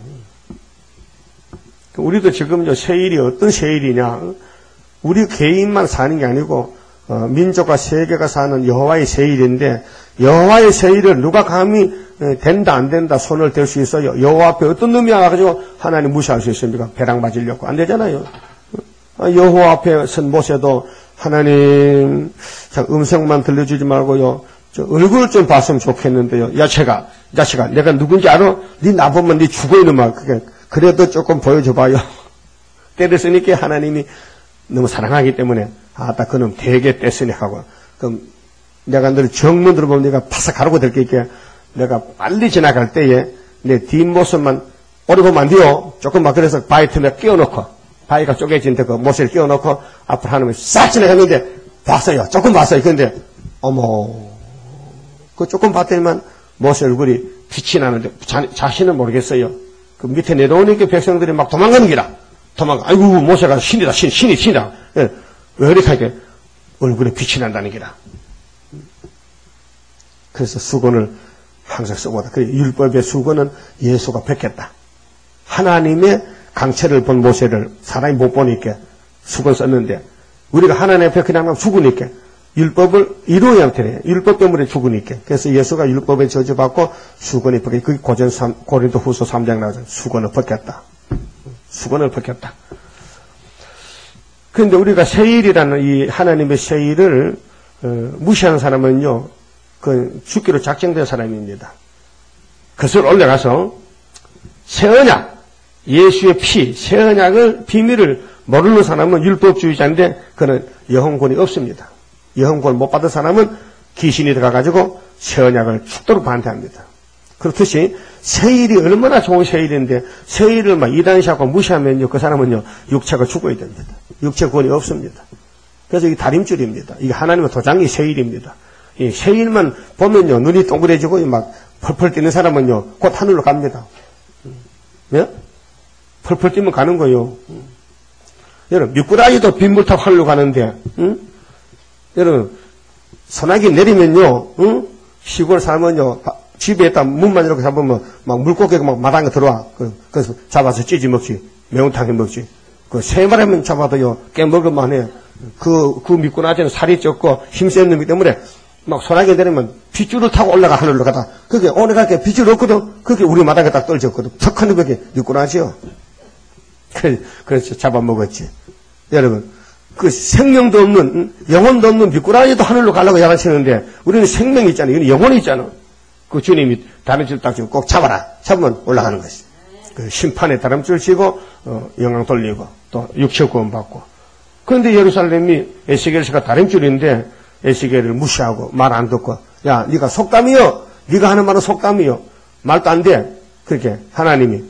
우리도 지금 세일이 어떤 세일이냐? 우리 개인만 사는 게 아니고 어, 민족과 세계가 사는 여호와의 세일인데, 여호와의 세일을 누가 감히 된다 안 된다 손을 댈 수 있어요? 여호와 앞에 어떤 놈이 와가지고 하나님 무시할 수 있습니까? 배랑 맞으려고 안 되잖아요. 여호와 앞에 선 모세도 하나님 음성만 들려주지 말고요, 저 얼굴 좀 봤으면 좋겠는데요. 야채가 야채가 내가 누군지 알아? 네 나보면 네 죽어 이놈아. 그게 그래도 조금 보여줘봐요. 때렸으니까 하나님이 너무 사랑하기 때문에 아따 그놈 되게 뗐으니 하고, 그럼 내가 늘 정문 들어보면 내가 바싹 가르고 될 게 있게, 내가 빨리 지나갈 때에 내 뒷모습만 오래 보면 안 돼요. 조금 막 그래서 바위 틈에 끼워놓고, 바위가 쪼개진 데 그 모세를 끼워놓고 앞으로 하나님이 싹 지나갔는데 봤어요. 조금 봤어요. 그런데 어머, 그 조금 봤더니만 모세 얼굴이 빛이 나는데 자, 자신은 모르겠어요. 그 밑에 내려오니까 백성들이 막 도망가는 기라. 도망가. 아이고 모세가 신이다. 신, 신이 신이다. 예. 왜 이렇게 하게 얼굴에 빛이 난다는 기라. 그래서 수건을 항상 쓰고다. 그 율법의 수건은 예수가 뵙겠다. 하나님의 강체를 본 모세를 사람이 못 보니까 수건 썼는데, 우리가 하나님 앞에 그냥 하면 죽으니까 율법을 이루어야 되네. 율법 때문에 죽으니까. 그래서 예수가 율법에 저주받고 수건이 벗겨. 그게 고전 고린도 후서 삼 장 나오죠. 수건을 벗겼다. 수건을 벗겼다. 그런데 우리가 세일이라는 이 하나님의 세일을 어, 무시하는 사람은요, 그 죽기로 작정된 사람입니다. 그것을 올라가서 새 언약, 예수의 피, 새 언약을 비밀을 모르는 사람은 율법주의자인데 그는 영혼권이 없습니다. 영혼권 못 받은 사람은 귀신이 들어가가지고 새 언약을 죽도록 반대합니다. 그렇듯이 세일이 얼마나 좋은 세일인데 세일을 막 이단시하고 무시하면요, 그 사람은요 육체가 죽어야 됩니다. 육체 구원이 없습니다. 그래서 이게 다림줄입니다. 이게 하나님의 도장이 세일입니다. 이 세일만 보면요 눈이 동그래지고 막 펄펄 뛰는 사람은요 곧 하늘로 갑니다. 예? 펄펄 뛰면 가는 거예요. 여러분 미꾸라지도 빗물 타고 하늘로 가는데, 응? 여러분 소나기 내리면요, 응? 시골 살면요 집에 있다 문만 이렇게 잡으면 막 물고기가 막 마당에 들어와. 그래서 잡아서 찌지 먹지. 매운탕 해 먹지. 그 세 마리만 잡아도요 깨먹을만 해. 그, 그 미꾸라지는 살이 적고 힘센 놈이기 때문에 막 소나기 내리면 빗줄을 타고 올라가 하늘로 가다. 그게 오늘 갈게 빗줄 없거든. 그게 우리 마당에 딱 떨어졌거든. 턱 하는 게 미꾸라지요. 그래서 잡아먹었지. 여러분, 그 생명도 없는, 영혼도 없는 미꾸라지도 하늘로 가려고 야단치는데 우리는 생명이 있잖아요. 이건 영혼이 있잖아. 그 주님이 다림줄 딱 주고 꼭 잡아라. 잡으면 올라가는 것이. 그 심판에 다림줄 치고, 어, 영광 돌리고, 또 육체 구원 받고. 그런데 예루살렘이 에스겔서가 다림줄인데 에스겔을 무시하고 말 안 듣고, 야, 네가 속담이요. 네가 하는 말은 속담이요. 말도 안 돼. 그렇게 하나님이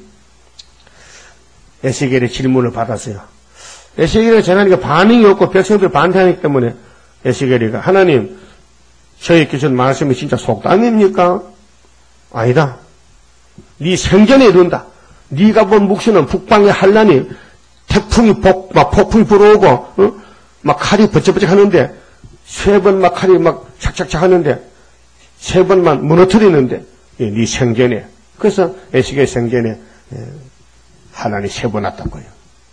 에스겔의 질문을 받았어요. 에스겔이 전하니까 반응이 없고 백성들이 반대하기 때문에 에스겔이가 하나님 저희 기준 말씀이 진짜 속담입니까? 아니다. 네 생전에 이룬다. 네가 본 묵시는 북방의 한란이 태풍이 복, 막 폭풍이 불어오고 어? 막 칼이 버쩍버쩍 하는데 세 번 막 칼이 막 착착착 하는데 세 번만 무너뜨리는데 예, 네 생전에 그래서 에스겔 생전에 예, 하나님 세 번 왔단 거예요.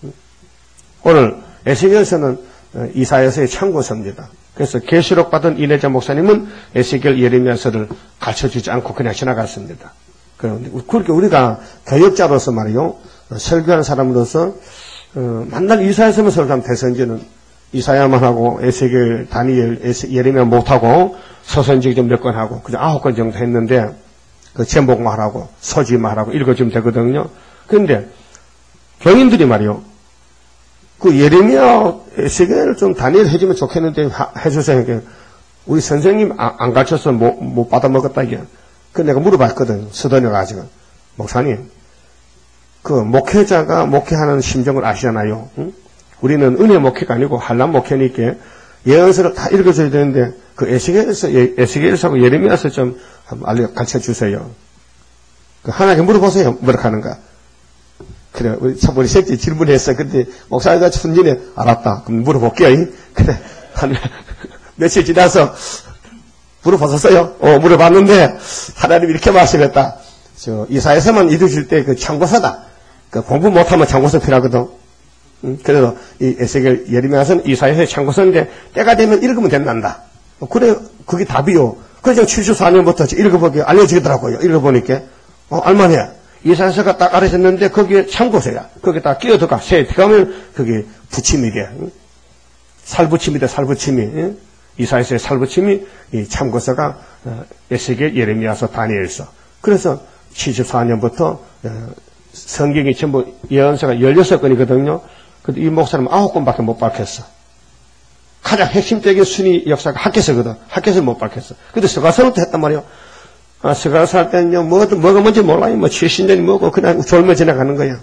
오늘 에스겔서는 이사야서의 참고서입니다. 그래서 계시록 받은 이내자 목사님은 에스겔 예레미야서를 가르쳐주지 않고 그냥 지나갔습니다. 그렇게 우리가 교역자로서 말이요, 설교하는 사람으로서 어, 만날 이사야서만 설교하면 대선지는 이사야만 하고 에스겔, 다니엘, 예레미야 못하고 서선지 좀 몇 건 하고 그냥 아홉 건 정도 했는데 그 제목만 하고 서지만 하고 읽어주면 되거든요. 그런데 교인들이 말이요, 그 예레미야, 에스겔을 좀 다니엘 해주면 좋겠는데 해주세요. 우리 선생님 안 가르쳐서 못, 못 받아먹었다 이게. 그 내가 물어봤거든. 서던이가 가지고 목사님, 그 목회자가 목회하는 심정을 아시잖아요. 응? 우리는 은혜 목회가 아니고 한란 목회니까 예언서를 다 읽어줘야 되는데 그 에스겔에서 에스겔서하고 예레미야서 좀 알려 가르쳐 주세요. 그 하나님께 물어보세요. 뭐라 하는가? 그래, 우리 참 우리 새끼 질문했어. 근데 목사가 순진해 알았다. 그럼 물어볼게요. 그래, 한 며칠 지나서 물어봤었어요. 어, 물어봤는데 하나님이 이렇게 말씀했다. 저 이사야서만 읽으실 때 그 참고서다. 그 공부 못하면 참고서 필요하거든. 응? 그래서 이 에스겔 예레미야서는 이사야서의 참고서인데 때가 되면 읽으면 된단다. 어, 그래, 그게 답이요. 그래서 칠십사 년부터 읽어보게 알려주더라고요. 읽어보니까 어, 알만해. 이사야서가 딱 알아졌는데 거기에 참고서야. 거기에 딱 끼어들어가. 새 들어가면 그게 붙임이 돼. 응? 살붙임이 돼. 살붙임이. 응? 이사야서의 살붙임이 이 참고서가 어, 에스겔, 예레미야서, 다니엘서. 그래서 칠십사 년부터 어, 성경이 전부 예언서가 열여섯 건이거든요. 근데 이 목사님은 아홉 건밖에 못 밝혔어. 가장 핵심적인 순위 역사가 학계서거든. 학계서 못 밝혔어. 근데 서가서부터 했단 말이에요. 아, 서가서 할 때는요, 뭐가, 뭐가 뭔지 몰라요. 뭐 칠십 년이 뭐고 그냥 졸며 지나가는 거야.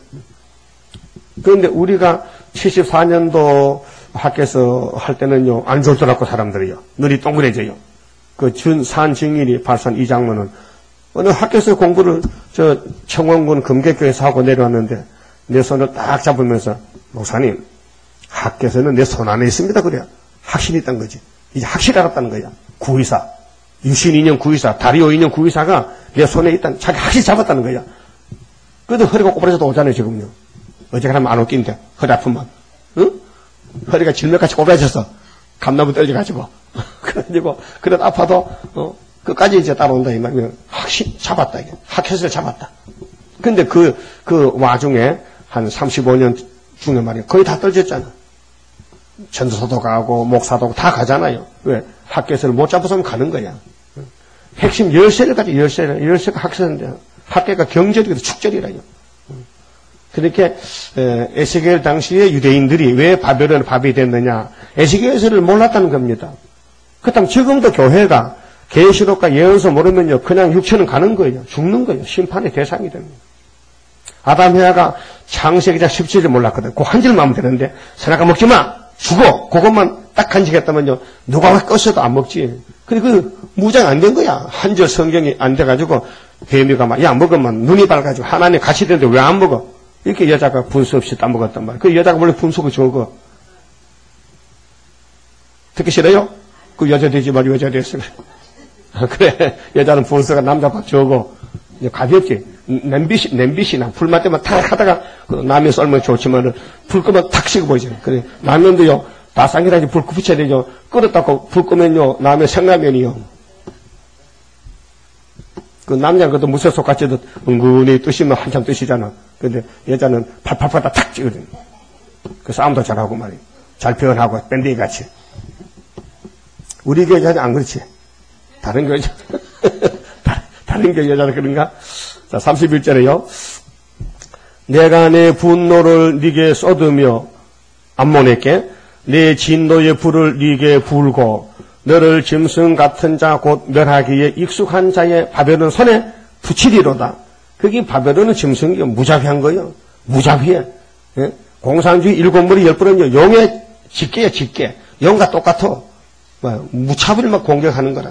그런데 우리가 칠십사 년도 학교에서 할 때는요, 안 졸더라고 사람들이요. 눈이 동그래져요. 그 준산 증인이 발산 이 장로는 어느 학교에서 공부를 저 청원군 금계교에서 하고 내려왔는데 내 손을 딱 잡으면서 목사님, 학교에서는 내 손 안에 있습니다. 그래. 확신이 있다는 거지. 이제 확실히 알았다는 거야. 구의사. 유신 인형 구의사, 다리오 인형 구의사가 내 손에 있다는, 자기 확실히 잡았다는 거야. 그래도 허리가 꼬부라져도 오잖아요, 지금요. 어제가라면 안 웃긴데, 허리 아프면. 응? 허리가 질면같이 꼬부라져서, 감나무 떨어져가지고. 그래가지고, 그래도 아파도, 어, 끝까지 이제 따라온다, 이 말이면, 확실히 잡았다, 이게. 학회에서 잡았다. 근데 그, 그 와중에, 한 삼십오 년 중에 말이야, 거의 다 떨어졌잖아. 전도사도 가고, 목사도 다 가잖아요. 왜? 학교에서는 못 잡아서는 가는 거야. 핵심 열쇠를 가지고 열쇠를, 열쇠가 학교인데, 학교가 경제적으로 축절이라요. 그렇게, 에스겔 당시에 유대인들이 왜 바벨론의 밥이 됐느냐. 에스겔서를 몰랐다는 겁니다. 그렇다면 지금도 교회가 계시록과 예언서 모르면요, 그냥 육체는 가는 거예요. 죽는 거예요. 심판의 대상이 됩니다. 아담 헤아가 창세기 장 십칠 절 몰랐거든. 그 한 줄만 하면 되는데, 선악과 먹지 마! 죽어! 그것만 딱 간직했다면요, 누가 껐어도 안 먹지. 근데 그 무장 안 된 거야. 한 절 성경이 안 돼가지고, 뱀이가 막, 야, 먹으면 눈이 밝아가지고, 하나님 같이 되는데 왜 안 먹어? 이렇게 여자가 분수 없이 따먹었단 말이야. 그 여자가 원래 분수가 적어. 듣기 싫어요? 그 여자 되지 말고 여자 됐으면. 그래, 여자는 분수가 남자보다 적어. 가볍지. 냄비시, 냄비시나 불맛 때만 탁 하다가 그 라면 썰면 좋지만은 불 끄면 탁 식어버리죠. 그래, 라면도요, 다쌍이라지 불 붙여야 되죠. 끓었다고 불 끄면요, 라면 생라면이요. 그 남자는 그것도 무쇠속 같이도 은근히 뜨시면 한참 뜨시잖아. 근데 여자는 팔팔팔 탁 찍거든. 그 싸움도 잘하고 말이야. 잘 표현하고, 밴딩이 같이. 우리 교회 여자는 안 그렇지. 다른 교회 여자. 다른 교회 여자는 그런가? 자, 삼십일 절에요. 내가 내 분노를 네게 쏟으며 암몬에게 내 진노의 불을 네게 불고 너를 짐승 같은 자 곧 멸하기에 익숙한 자의 바벨론 손에 부치리로다. 그게 바벨론의 짐승이 무자비한 거예요. 무자비해. 예? 공산주의 일곱 머리 열 분은요, 용의 직계야, 직계. 용과 똑같아. 뭐, 무차별을 막 공격하는 거라.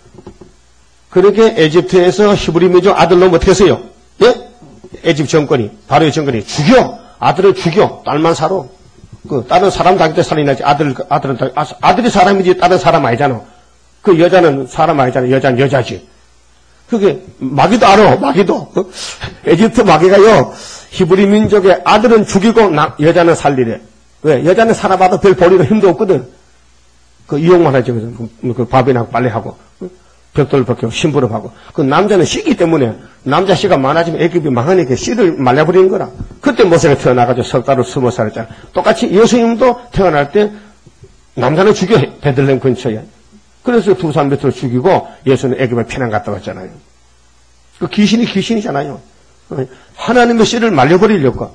그렇게 에집트에서 히브리 민족 아들 놈 어떻게 했어요? 예? 에집트 정권이, 바로의 정권이 죽여! 아들을 죽여! 딸만 살아. 그, 다른 사람 자기 때 살인하지. 아들, 아들은, 아들이 사람이지, 다른 사람 아니잖아. 그 여자는 사람 아니잖아. 여자는 여자지. 그게, 마귀도 알아, 마귀도. 에집트 마귀가요, 히브리 민족의 아들은 죽이고, 나, 여자는 살리래. 왜? 여자는 살아봐도 별 벌이가 힘도 없거든. 그, 이용만 하지. 그, 그 밥이나 빨래하고, 벽돌 벗기고, 심부름하고. 그 남자는 씨기 때문에, 남자 씨가 많아지면 애기비 망하니까 씨를 말려버리는 거라. 그때 모세가 태어나가지고 석 달을 스무 살 했잖아. 똑같이 예수님도 태어날 때, 남자는 죽여, 베들레헴 근처에. 그래서 두 사람 밑으로 죽이고 예수는 애굽에 피난 갔다 왔잖아요. 그 귀신이 귀신이잖아요. 하나님의 씨를 말려버리려고.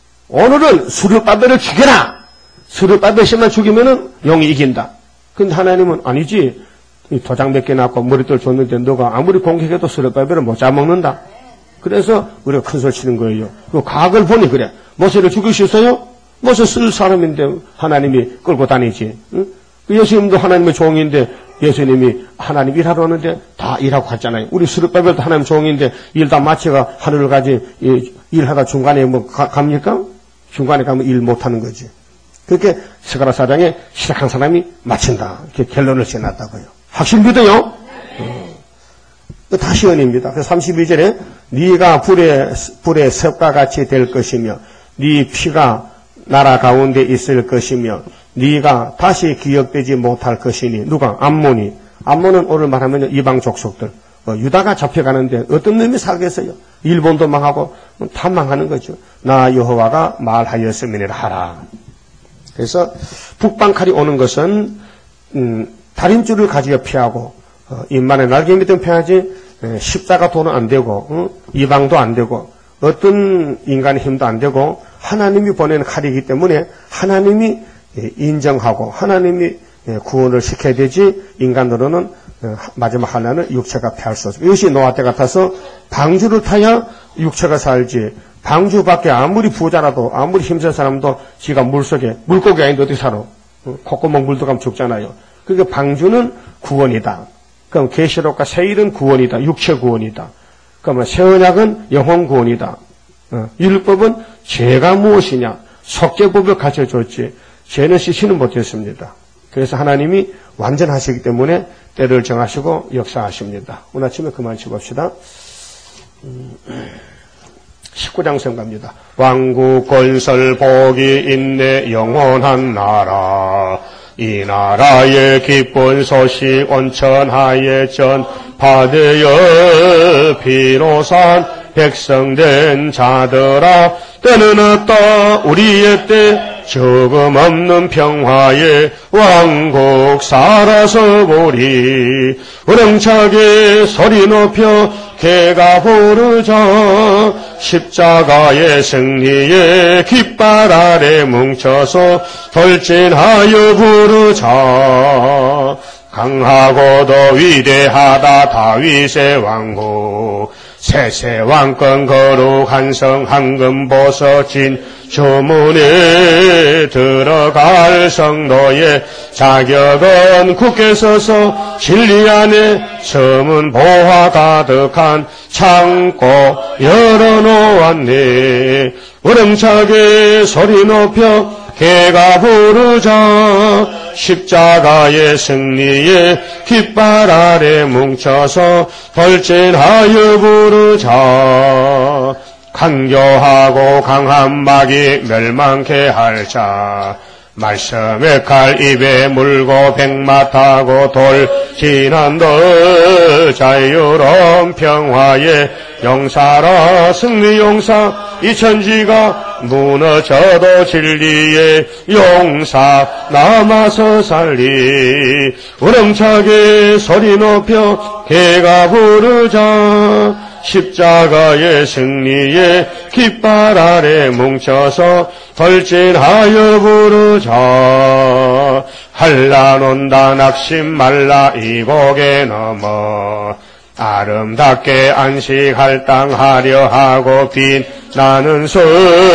오늘은 수르바벨을 죽여라. 수르바벨 씨만 죽이면은 영이 이긴다. 근데 하나님은 아니지. 도장 몇 개 낳고 머리털 줬는데 너가 아무리 공격해도 수르바벨을 못 잡아먹는다. 그래서 우리가 큰 소리 치는 거예요. 그 과학을 보니 그래. 모세를 죽이셨어요? 모세 쓸 사람인데 하나님이 끌고 다니지. 응? 예수님도 하나님의 종인데 예수님이 하나님 일하러 오는데 다 일하고 갔잖아요. 우리 스룹바벨도 하나님 종인데 일 다 마치가 하늘을 가지 일하다 중간에 뭐 가, 갑니까? 중간에 가면 일 못하는 거지. 그렇게 스가랴 사장에 시작한 사람이 마친다. 이렇게 결론을 지어놨다고요. 확실 믿어요? 네. 어. 다 시언입니다. 그래서 삼십이 절에 네가 불의 불의 섭과 같이 될 것이며 네 피가 나라 가운데 있을 것이며 네가 다시 기억되지 못할 것이니 누가? 암몬이. 암몬은 오늘 말하면 이방 족속들. 어, 유다가 잡혀가는데 어떤 놈이 살겠어요? 일본도 망하고 다 망하는 거죠. 나 여호와가 말하였음이니라 하라. 그래서 북방칼이 오는 것은 음, 다림줄을 가지고 피하고 어, 입만에 날개 밑은 피하지 에, 십자가 도는 안 되고 어? 이방도 안 되고 어떤 인간의 힘도 안 되고 하나님이 보낸 칼이기 때문에 하나님이 인정하고 하나님이 구원을 시켜야 되지 인간으로는 마지막 하나는 육체가 피할 수 없습니다. 이것이 노아 때 같아서 방주를 타야 육체가 살지 방주밖에 아무리 부자라도 아무리 힘센 사람도 지가 물속에 물고기 아닌데 어떻게 살아? 콧구멍 물 들어가면 죽잖아요. 그러니까 방주는 구원이다. 그럼 계시록과 세일은 구원이다. 육체 구원이다. 그러면 새 언약은 영혼 구원이다. 율법은 죄가 무엇이냐? 속죄법을 가르쳐줬지. 죄는 씻지는 못했습니다. 그래서 하나님이 완전하시기 때문에 때를 정하시고 역사하십니다. 오늘 아침에 그만 치봅시다. 십구 장 성갑니다. 왕국 건설 복이 있네 영원한 나라. 이 나라의 기쁜 소식 온천하에 전파되어 비로산 백성된 자들아 때는 왔다 우리의 때 조금 없는 평화의 왕국 살아서 보리 우렁차게 소리 높여 개가 부르자 십자가의 승리의 깃발 아래 뭉쳐서 돌진하여 부르자 강하고도 위대하다 다윗의 왕국 세세 왕권 거룩한 성 황금 보석진 주문에 들어갈 성도의 자격은 굳게 서서 진리 안에 서문 보화 가득한 창고 열어놓았네 우렁차게 소리 높여 개가 부르자 십자가의 승리의 깃발 아래 뭉쳐서 돌진하여 부르자 강교하고 강한 마귀 멸망케 할자 말씀의 칼 입에 물고 백마 타고 돌진한다 자유로운 평화의 용사라 승리 용사 이 천지가 무너져도 진리의 용사 남아서 살리 우렁차게 소리 높여 개가 부르자 십자가의 승리의 깃발 아래 뭉쳐서 돌진하여 부르자 한라 논다 낙심 말라 이곡에 넘어 아름답게 안식할 땅 하려 하고 빛나는 서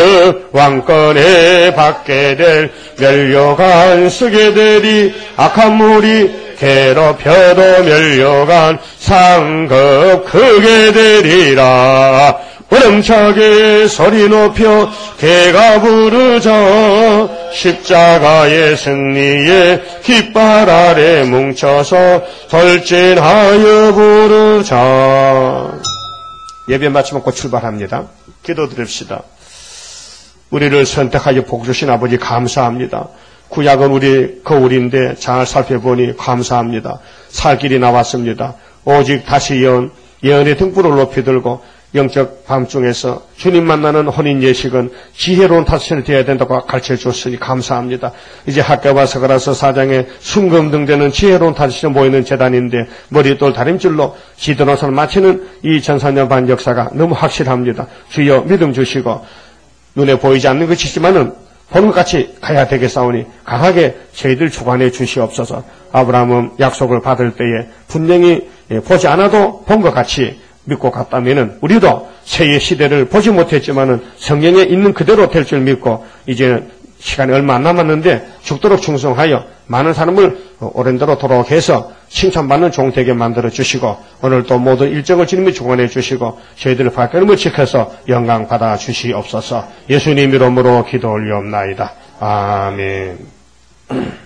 왕권에 받게 될 멸류관 쓰게 되리 악한 무리 괴롭혀도 멸류관 상급 크게 되리라. 우렁차게 소리 높여 개가 부르자 십자가의 승리에 깃발 아래 뭉쳐서 돌진하여 부르자. 예배 마치고 출발합니다. 기도드립시다. 우리를 선택하여 복 주신 아버지 감사합니다. 구약은 우리 거울인데 잘 살펴보니 감사합니다. 살 길이 나왔습니다. 오직 다시 예언, 예언의 등불을 높이 들고 영적 밤중에서 주님 만나는 혼인 예식은 지혜로운 탓을 되어야 된다고 가르쳐 줬으니 감사합니다. 이제 학교와 서가라서 사장에 순금등되는 지혜로운 탓이 모이는 재단인데 머리돌 다림줄로 지도노선을 마치는 이 전사년 반 역사가 너무 확실합니다. 주여 믿음 주시고 눈에 보이지 않는 것이지만은 보는 것 같이 가야 되겠사오니 강하게 저희들 주관해 주시옵소서. 아브라함은 약속을 받을 때에 분명히 보지 않아도 본 것 같이 믿고 갔다면은 우리도 새의 시대를 보지 못했지만은 성경에 있는 그대로 될 줄 믿고 이제는 시간이 얼마 안 남았는데 죽도록 충성하여 많은 사람을 오랜 대로 돌아오게 해서 칭찬받는 종 되게 만들어 주시고 오늘 또 모든 일정을 주님이 주관해 주시고 저희들의 발걸음을 지켜서 영광 받아 주시옵소서. 예수님 이름으로 기도 올리옵나이다. 아멘.